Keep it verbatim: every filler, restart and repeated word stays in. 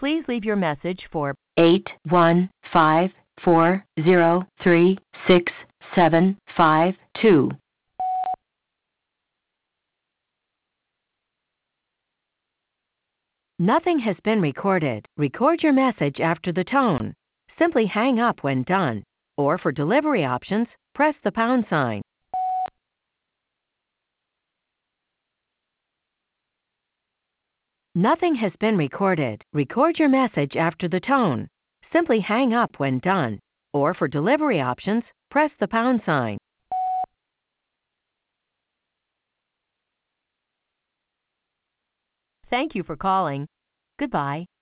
Please leave your message for eight one five four zero three six seven five two. Nothing has been recorded. Record your message after the tone. Simply hang up when done. Or for delivery options, press the pound sign. Nothing has been recorded. Record your message after the tone. Simply hang up when done. Or for delivery options, press the pound sign. Thank you for calling. Goodbye.